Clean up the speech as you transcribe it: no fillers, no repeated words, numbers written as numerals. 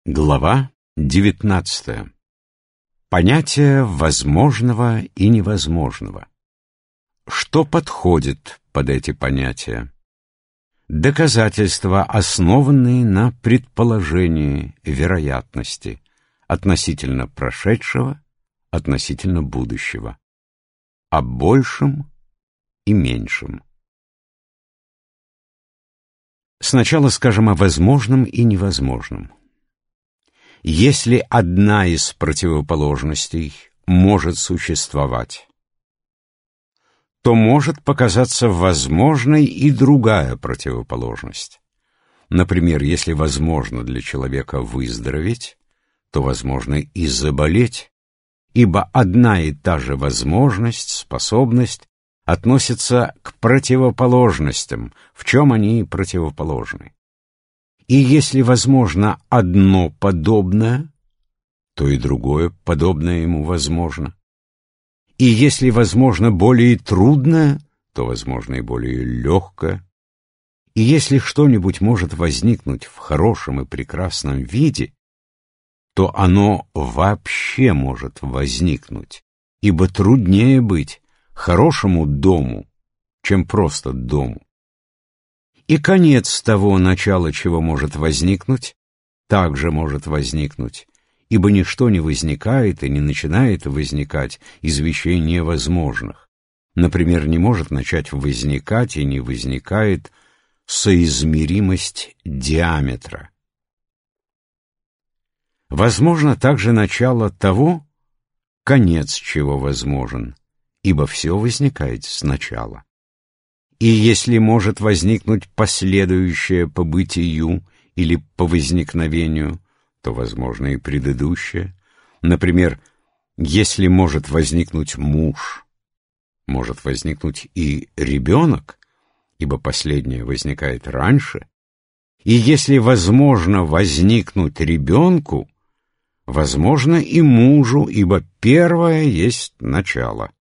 Глава 19. Понятие возможного и невозможного. Что подходит под эти понятия? Доказательства, основанные на предположении вероятности относительно прошедшего, относительно будущего, о большем и меньшем. Сначала скажем о возможном и невозможном. Если одна из противоположностей может существовать, то может показаться возможной и другая противоположность. Например, если возможно для человека выздороветь, то возможно и заболеть, ибо одна и та же возможность, способность относится к противоположностям, в чем они противоположны. И если возможно одно подобное, то и другое подобное ему возможно. И если возможно более трудное, то возможно и более легкое. И если что-нибудь может возникнуть в хорошем и прекрасном виде, то оно вообще может возникнуть, ибо труднее быть хорошему дому, чем просто дому. И конец того начала, чего может возникнуть, также может возникнуть, ибо ничто не возникает и не начинает возникать из вещей невозможных. Например, не может начать возникать и не возникает соизмеримость диаметра. Возможно также начало того, конец чего возможен, ибо все возникает сначала. И если может возникнуть последующее по бытию или по возникновению, то возможно и предыдущее. Например, если может возникнуть муж, может возникнуть и ребенок, ибо последнее возникает раньше. И если возможно возникнуть ребенку, возможно и мужу, ибо первое есть начало.